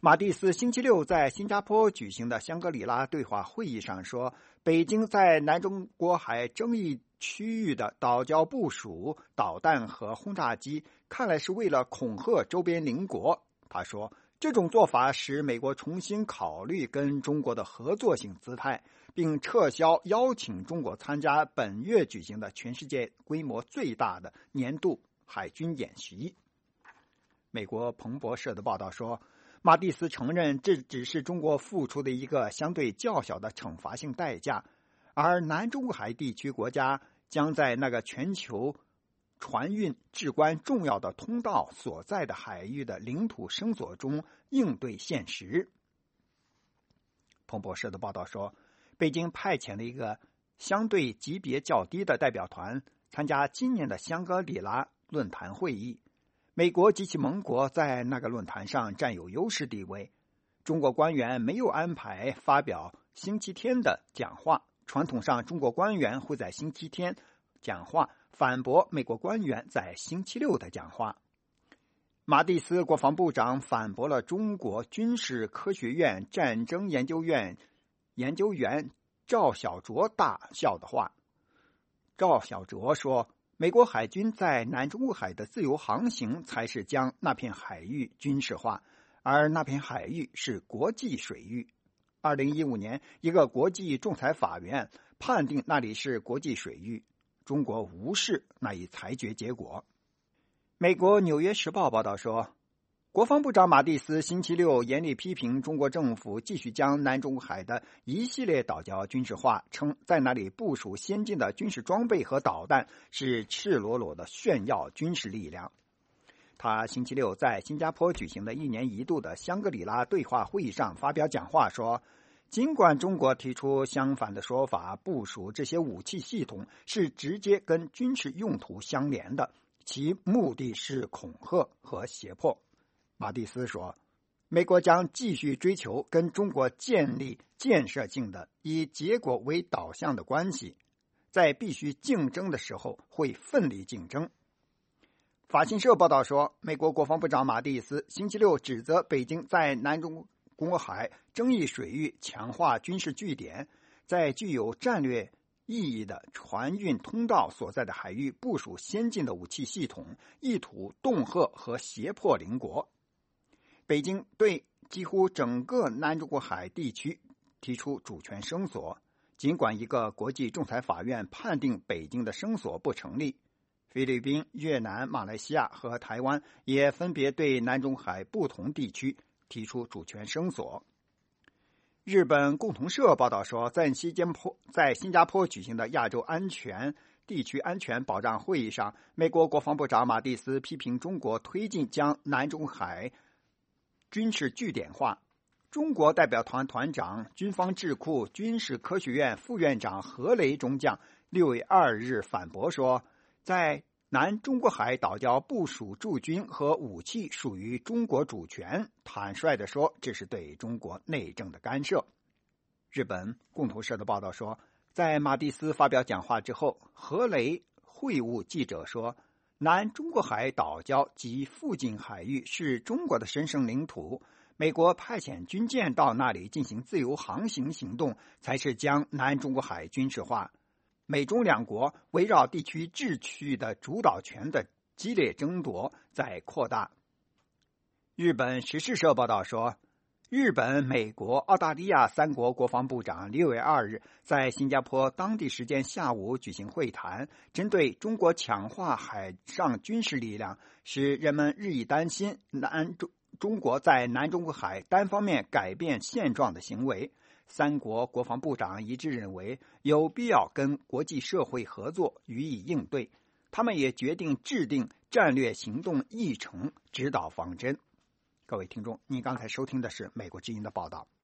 马蒂斯星期六在新加坡举行的香格里拉对话会议上说，北京在南中国海争议区域的岛礁部署导弹和轰炸机，看来是为了恐吓周边邻国。他说，这种做法使美国重新考虑跟中国的合作性姿态，并撤销邀请中国参加本月举行的全世界规模最大的年度海军演习。美国彭博社的报道说，马蒂斯承认这只是中国付出的一个相对较小的惩罚性代价，而南中国海地区国家将在那个全球船运至关重要的通道所在的海域的领土绳索中应对现实。彭博社的报道说，北京派遣了一个相对级别较低的代表团参加今年的香格里拉论坛会议。美国及其盟国在那个论坛上占有优势地位。中国官员没有安排发表星期天的讲话，传统上中国官员会在星期天讲话，反驳美国官员在星期六的讲话。马蒂斯国防部长反驳了中国军事科学院战争研究院研究员赵小卓大校的话。赵小卓说，美国海军在南中国海的自由航行才是将那片海域军事化，而那片海域是国际水域。二零一五年，一个国际仲裁法院判定那里是国际水域，中国无视那一裁决结果。美国《纽约时报》报道说，国防部长马蒂斯星期六严厉批评中国政府继续将南中国海的一系列岛礁军事化，称在那里部署先进的军事装备和导弹是赤裸裸的炫耀军事力量。他星期六在新加坡举行的一年一度的香格里拉对话会议上发表讲话说，尽管中国提出相反的说法，部署这些武器系统是直接跟军事用途相连的，其目的是恐吓和胁迫。马蒂斯说，美国将继续追求跟中国建立建设性的以结果为导向的关系，在必须竞争的时候会奋力竞争。法新社报道说，美国国防部长马蒂斯星期六指责北京在南中国海争议水域强化军事据点，在具有战略意义的船运通道所在的海域部署先进的武器系统，意图恫吓和胁迫邻国。北京对几乎整个南中国海地区提出主权声索，尽管一个国际仲裁法院判定北京的声索不成立。菲律宾、越南、马来西亚和台湾也分别对南中海不同地区提出主权声索。日本共同社报道说，在新加坡在新加坡举行的亚洲安全地区安全保障会议上，美国国防部长马蒂斯批评中国推进将南中海军事据点化。中国代表团团长、军方智库军事科学院副院长何雷中将六月二日反驳说，在南中国海岛礁部署驻军和武器属于中国主权，坦率地说，这是对中国内政的干涉。日本共同社的报道说，在马蒂斯发表讲话之后，何雷会晤记者说，南中国海岛礁及附近海域是中国的神圣领土，美国派遣军舰到那里进行自由航行行动，才是将南中国海军事化。美中两国围绕地区秩序的主导权的激烈争夺在扩大。日本时事社报道说，日本、美国、澳大利亚三国国防部长六月二日在新加坡当地时间下午举行会谈，针对中国强化海上军事力量，使人们日益担心南中中国在南中国海单方面改变现状的行为。三国国防部长一致认为有必要跟国际社会合作予以应对，他们也决定制定战略行动议程，指导方针。各位听众，您刚才收听的是美国之音的报道。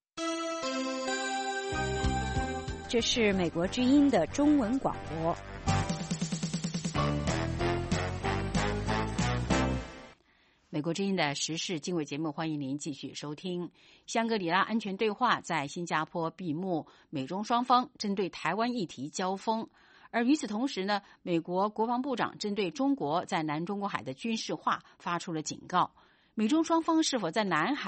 这是美国之音的中文广播。美国之音的时事经纬节目，欢迎您继续收听。香格里拉安全对话在新加坡闭幕，美中双方针对台湾议题交锋。而与此同时呢，美国国防部长针对中国在南中国海的军事化发出了警告。美中双方是否在南海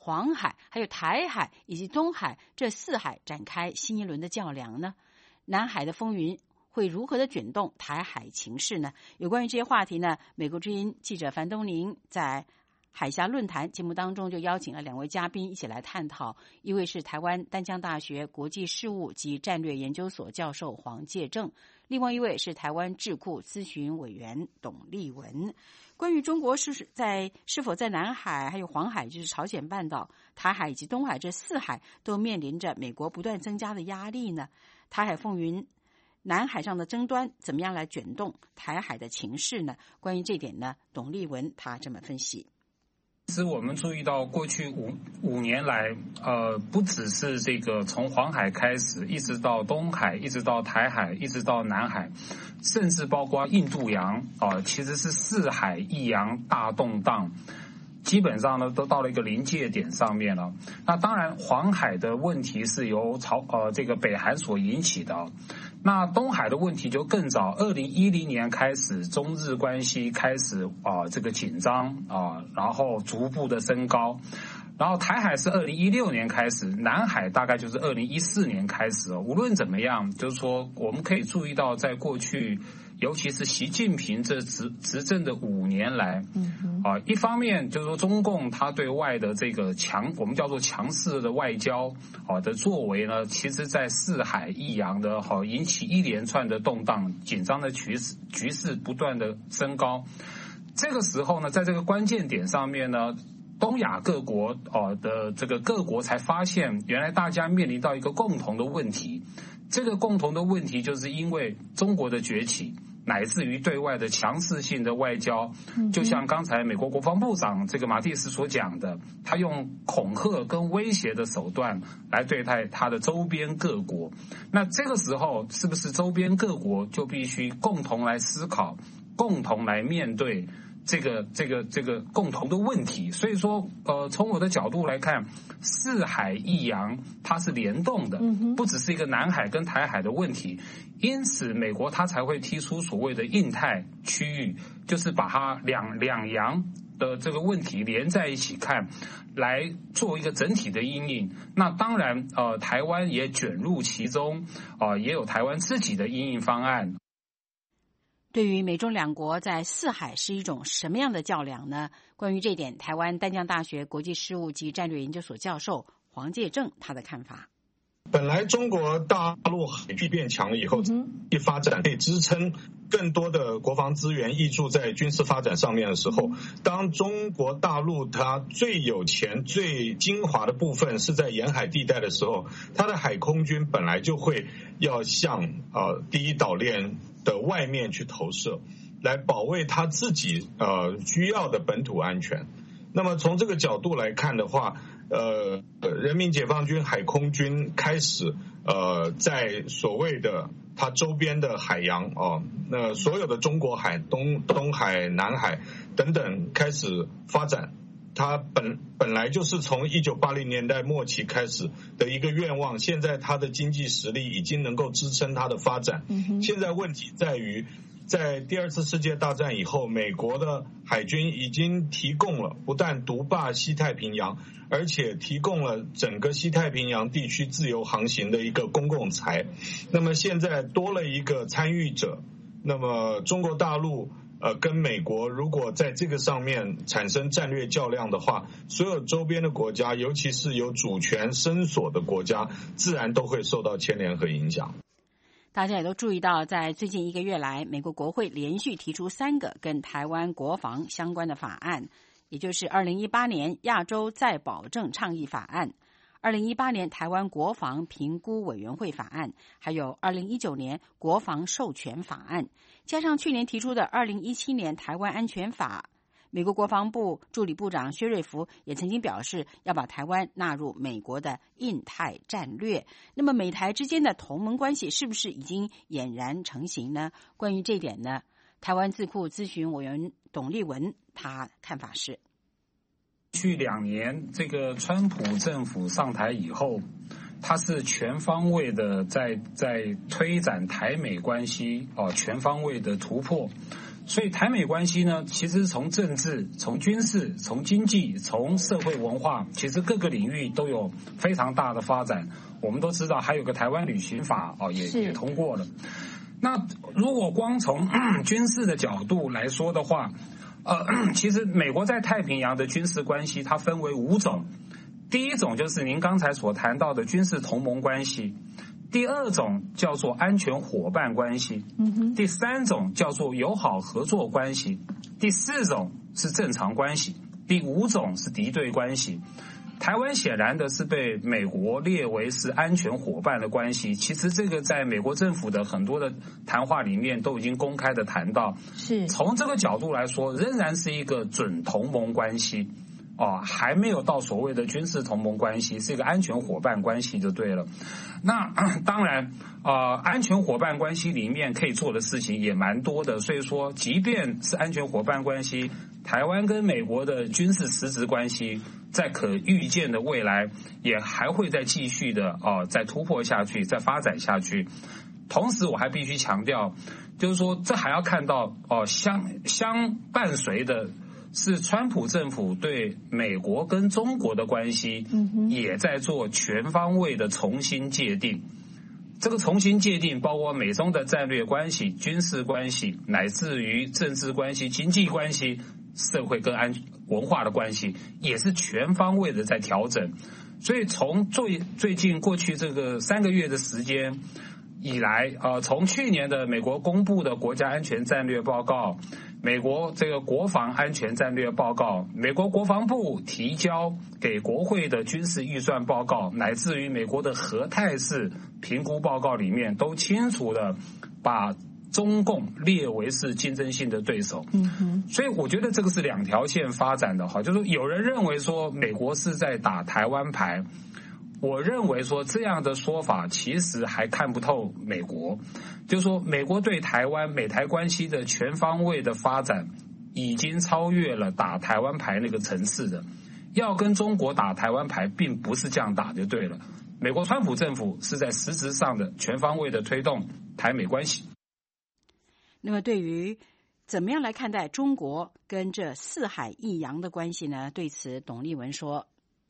黄海、还有台海以及东海这四海展开新一轮的较量呢？南海的风云会如何的卷动台海情势呢？有关于这些话题呢，美国之音记者樊东宁在海峡论坛节目当中就邀请了两位嘉宾一起来探讨，一位是台湾淡江大学国际事务及战略研究所教授黄介正，另外一位是台湾智库咨询委员董立文。关于中国是在是否在南海还有黄海，就是朝鲜半岛、台海以及东海这四海都面临着美国不断增加的压力呢？台海风云，南海上的争端怎么样来卷动台海的情势呢？关于这点呢，董立文他这么分析。 其实我们注意到，过去五五年来，呃，不只是这个从黄海开始，一直到东海，一直到台海，一直到南海，甚至包括印度洋啊、呃，其实是四海一洋大动荡，基本上呢都到了一个临界点上面了。那当然，黄海的问题是由朝呃这个北韩所引起的。那东海的问题就更早，二零一零年开始，中日关系开始啊、呃、这个紧张啊、呃，然后逐步的升高。然后台海是二零一六年开始，南海大概就是二零一四年开始。无论怎么样，就是说我们可以注意到，在过去，尤其是习近平这执执政的五年来，啊、呃，一方面就是说中共他对外的这个强，我们叫做强势的外交啊、呃、的作为呢，其实在四海一洋的哈、呃、引起一连串的动荡、紧张的局势局势不断的升高。这个时候呢，在这个关键点上面呢，东亚各国哦的这个各国才发现，原来大家面临到一个共同的问题。这个共同的问题就是因为中国的崛起，乃至于对外的强势性的外交，就像刚才美国国防部长这个马蒂斯所讲的，他用恐吓跟威胁的手段来对待他的周边各国。那这个时候，是不是周边各国就必须共同来思考，共同来面对这个这个这个共同的问题？所以说，呃，从我的角度来看，四海一洋它是联动的，不只是一个南海跟台海的问题。因此，美国它才会提出所谓的印太区域，就是把它两两洋的这个问题连在一起看，来做一个整体的因应。那当然，呃，台湾也卷入其中，啊、呃，也有台湾自己的因应方案。 对于美中两国在四海是一种什么样的较量呢？关于这点，台湾淡江大学国际事务及战略研究所教授黄介正他的看法。 本来中国大陆海军变强了以后，一发展可以支撑更多的国防资源挹注在军事发展上面的时候，当中国大陆它最有钱最精华的部分是在沿海地带的时候，它的海空军本来就会要向呃第一岛链的外面去投射，来保卫他自己呃需要的本土安全。那么从这个角度来看的话，呃，人民解放军海空军开始呃在所谓的它周边的海洋哦，那所有的中国海、东东海、南海等等开始发展。它本本来就是从一九八零年代末期开始的一个愿望，现在它的经济实力已经能够支撑它的发展。现在问题在于，在第二次世界大战以后，美国的海军已经提供了不但独霸西太平洋，而且提供了整个西太平洋地区自由航行的一个公共财。那么现在多了一个参与者，那么中国大陆呃，跟美国如果在这个上面产生战略较量的话，所有周边的国家，尤其是有主权伸索的国家，自然都会受到牵连和影响。 大家也都注意到，在最近一个月来，美国国会连续提出三个跟台湾国防相关的法案，也就是二零一八年亚洲再保证倡议法案、二零一八年台湾国防评估委员会法案，还有二零一九年国防授权法案，加上去年提出的二零一七年台湾安全法。美国国防部助理部长薛瑞福也曾经表示，要把台湾纳入美国的印太战略。那么美台之间的同盟关系是不是已经俨然成型呢？关于这点呢，台湾智库咨询委员董立文他看法是， 去两年这个川普政府上台以后，他是全方位的在在推展台美关系哦，全方位的突破。 所以台美关系呢，其实从政治、从军事、从经济、从社会文化，其实各个领域都有非常大的发展。我们都知道，还有个台湾旅行法哦，也也通过了。那如果光从、嗯、军事的角度来说的话，呃，其实美国在太平洋的军事关系，它分为五种。第一种就是您刚才所谈到的军事同盟关系。第二种叫做安全伙伴关系，嗯、第三种叫做友好合作关系，第四种是正常关系，第五种是敌对关系。台湾显然的是被美国列为是安全伙伴的关系，其实这个在美国政府的很多的谈话里面都已经公开的谈到， 是从这个角度来说，仍然是一个准同盟关系。哦，还没有到所谓的军事同盟关系，是一个安全伙伴关系就对了。那当然，呃，安全伙伴关系里面可以做的事情也蛮多的，所以说，即便是安全伙伴关系，台湾跟美国的军事实质关系，在可预见的未来也还会再继续的哦、呃，再突破下去，再发展下去。同时，我还必须强调，就是说，这还要看到哦、呃，相相伴随的。是川普政府对美国跟中国的关系也在做全方位的重新界定。这个重新界定包括美中的战略关系、军事关系，乃至于政治关系、经济关系、社会跟安文化的关系，也是全方位的在调整。所以从最最近过去这个三个月的时间以来，呃，从去年的美国公布的国家安全战略报告，美国这个国防安全战略报告，美国国防部提交给国会的军事预算报告，乃至于美国的核态势评估报告里面，都清楚的把中共列为是竞争性的对手。嗯哼，所以我觉得这个是两条线发展的哈，就是有人认为说美国是在打台湾牌。我认为说这样的说法其实还看不透美国，就是说美国对台湾美台关系的全方位的发展已经超越了打台湾牌那个层次的，要跟中国打台湾牌并不是这样打就对了。美国川普政府是在实质上的全方位的推动台美关系。 那么对于怎么样来看待中国跟这四海一洋的关系呢？对此董立文说，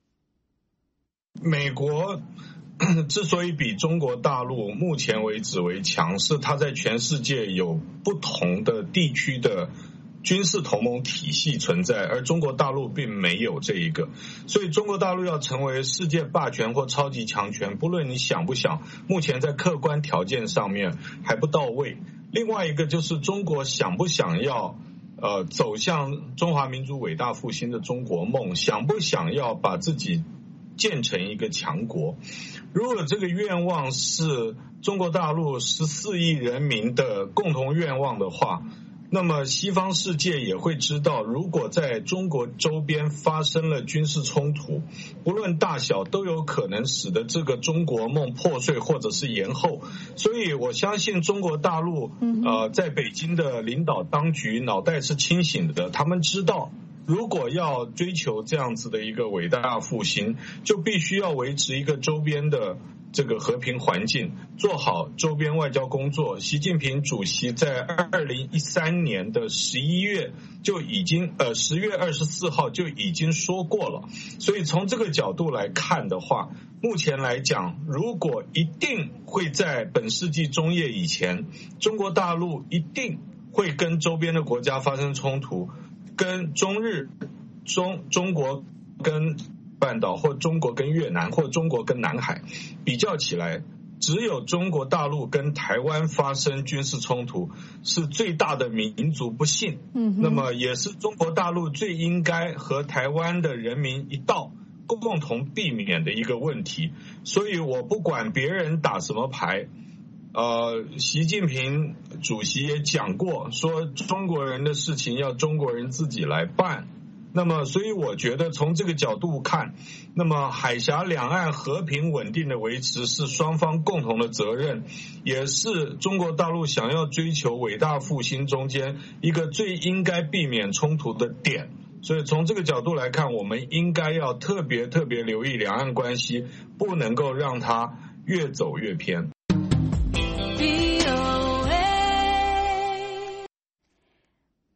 美国之所以比中国大陆目前为止为强，是它在全世界有不同的地区的军事同盟体系存在，而中国大陆并没有这一个。所以中国大陆要成为世界霸权或超级强权，不论你想不想，目前在客观条件上面还不到位。另外一个就是中国想不想要呃走向中华民族伟大复兴的中国梦，想不想要把自己建成一个强国。如果这个愿望是中国大陆十四亿人民的共同愿望的话，那么西方世界也会知道，如果在中国周边发生了军事冲突，不论大小，都有可能使得这个中国梦破碎或者是延后。所以我相信中国大陆呃，在北京的领导当局脑袋是清醒的，他们知道如果要追求这样子的一个伟大复兴，就必须要维持一个周边的这个和平环境，做好周边外交工作。习近平主席在二零一三年的十一月就已经呃十月二十四号就已经说过了。所以从这个角度来看的话，目前来讲，如果一定会在本世纪中叶以前，中国大陆一定会跟周边的国家发生冲突，跟中日、中中国跟半岛，或中国跟越南，或中国跟南海比较起来，只有中国大陆跟台湾发生军事冲突是最大的民族不幸，嗯，那么也是中国大陆最应该和台湾的人民一道共同避免的一个问题。所以我不管别人打什么牌，呃，习近平主席也讲过，说中国人的事情要中国人自己来办。那么所以我觉得从这个角度看，那么海峡两岸和平稳定的维持是双方共同的责任，也是中国大陆想要追求伟大复兴中间一个最应该避免冲突的点。所以从这个角度来看，我们应该要特别特别留意两岸关系，不能够让它越走越偏。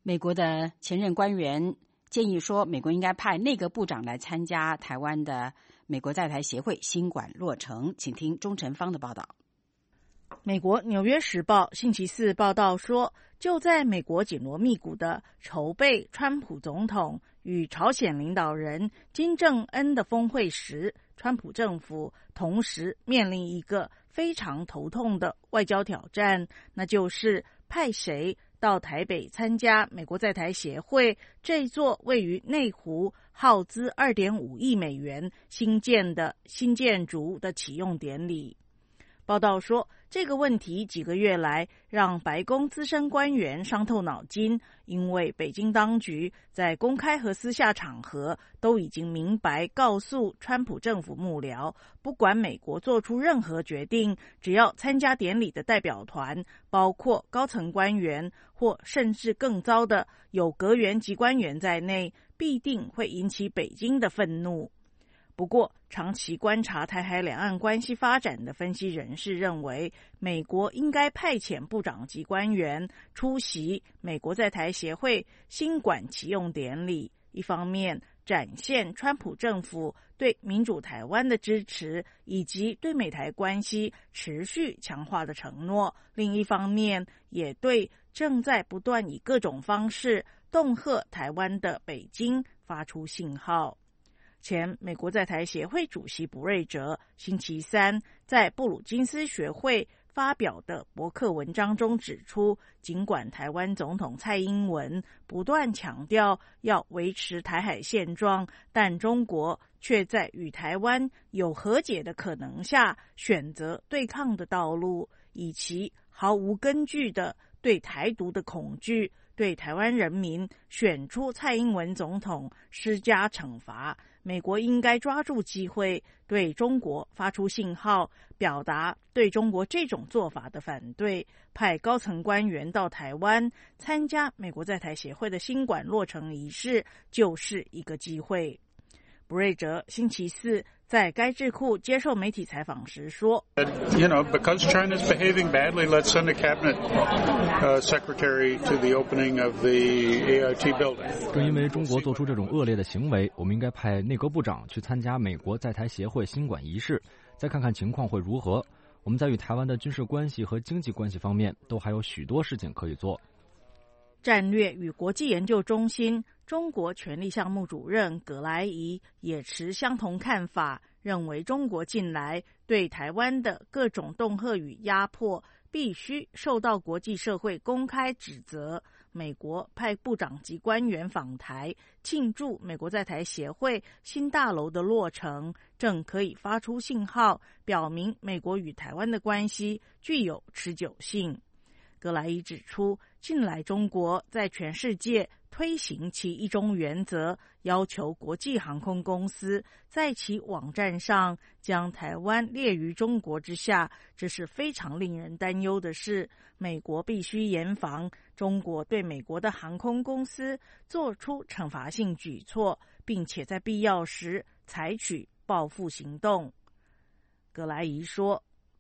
美国的前任官员建议说，美国应该派内阁部长来参加台湾的美国在台协会新馆落成。请听钟晨芳的报道。 美国《纽约时报》星期四报道说，就在美国紧锣密鼓的筹备川普总统与朝鲜领导人金正恩的峰会时，川普政府同时面临一个非常头痛的外交挑战，那就是派谁到台北参加美国在台协会这座位于内湖耗资 二点五亿美元新建的新建筑的启用典礼。报道说，这个问题几个月来让白宫资深官员伤透脑筋，因为北京当局在公开和私下场合都已经明白告诉川普政府幕僚，不管美国做出任何决定，只要参加典礼的代表团包括高层官员或甚至更糟的有阁员级官员在内，必定会引起北京的愤怒。不过，长期观察台海两岸关系发展的分析人士认为，美国应该派遣部长级官员出席美国在台协会新馆启用典礼，一方面展现川普政府对民主台湾的支持，以及对美台关系持续强化的承诺；另一方面，也对正在不断以各种方式恫吓台湾的北京发出信号。前美国在台协会主席卜瑞哲星期三在布鲁金斯学会发表的博客文章中指出，尽管台湾总统蔡英文不断强调要维持台海现状，但中国却在与台湾有和解的可能下选择对抗的道路，以其毫无根据的对台独的恐惧，对台湾人民选出蔡英文总统施加惩罚。美国应该抓住机会对中国发出信号，表达对中国这种做法的反对，派高层官员到台湾参加美国在台协会的新馆落成仪式就是一个机会。卜瑞哲星期四在该智库接受媒体采访时说 You know, because China's behaving badly, let's send a cabinet uh, secretary to the opening of the A I T building. 正因为中国做出这种恶劣的行为，我们应该派内阁部长去参加美国在台协会新馆仪式，再看看情况会如何。我们在与台湾的军事关系和经济关系方面都还有许多事情可以做。 战略与国际研究中心中国权力项目主任葛莱仪也持相同看法，认为中国近来对台湾的各种恫吓与压迫必须受到国际社会公开指责。美国派部长级官员访台庆祝美国在台协会新大楼的落成，正可以发出信号，表明美国与台湾的关系具有持久性。葛莱伊指出，近来中国在全世界推行其一中原则，要求国际航空公司在其网站上将台湾列于中国之下，这是非常令人担忧的事。美国必须严防中国对美国的航空公司做出惩罚性举措，并且在必要时采取报复行动。葛莱伊说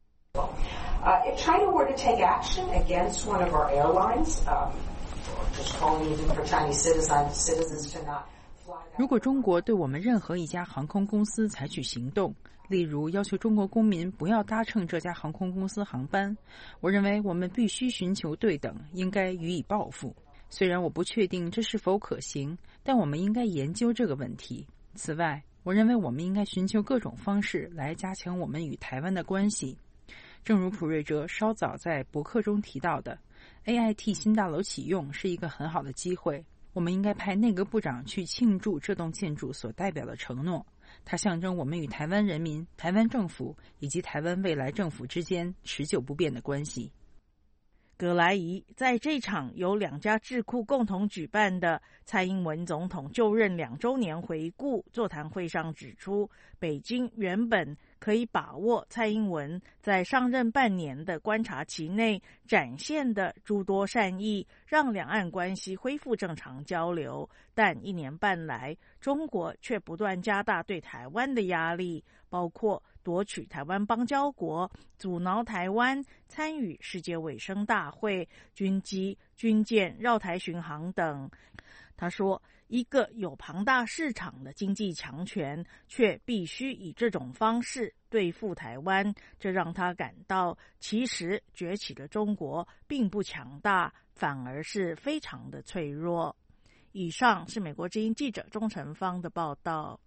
Uh, if China were to take action against one of our airlines, um, just calling even for Chinese citizens, citizens to not fly. 如果中国对我们任何一家航空公司采取行动，例如要求中国公民不要搭乘这家航空公司航班，我认为我们必须寻求对等，应该予以报复。虽然我不确定这是否可行，但我们应该研究这个问题。此外，我认为我们应该寻求各种方式来加强我们与台湾的关系。正如普瑞哲稍早在博客中提到的 ，A I T 新大楼启用是一个很好的机会。我们应该派内阁部长去庆祝这栋建筑所代表的承诺，它象征我们与台湾人民、台湾政府以及台湾未来政府之间持久不变的关系。 葛莱仪在这场由两家智库共同举办的蔡英文总统就任两周年回顾座谈会上指出，北京原本可以把握蔡英文在上任半年的观察期内展现的诸多善意，让两岸关系恢复正常交流。但一年半来，中国却不断加大对台湾的压力，包括夺取台湾邦交国、阻挠台湾参与世界卫生大会、军机、军舰绕台巡航等。他说，一个有庞大市场的经济强权，却必须以这种方式对付台湾，这让他感到，其实崛起的中国并不强大，反而是非常的脆弱。以上是美国之音记者钟成芳的报道。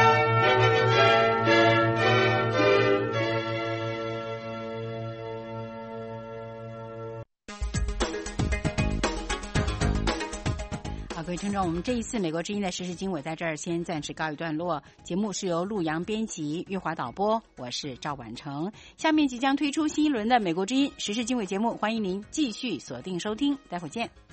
好，各位听众，我们这一次美国之音的时事经纬在这儿先暂时告一段落。节目是由陆阳编辑、月华导播，我是赵婉成。下面即将推出新一轮的美国之音时事经纬节目，欢迎您继续锁定收听，待会儿见。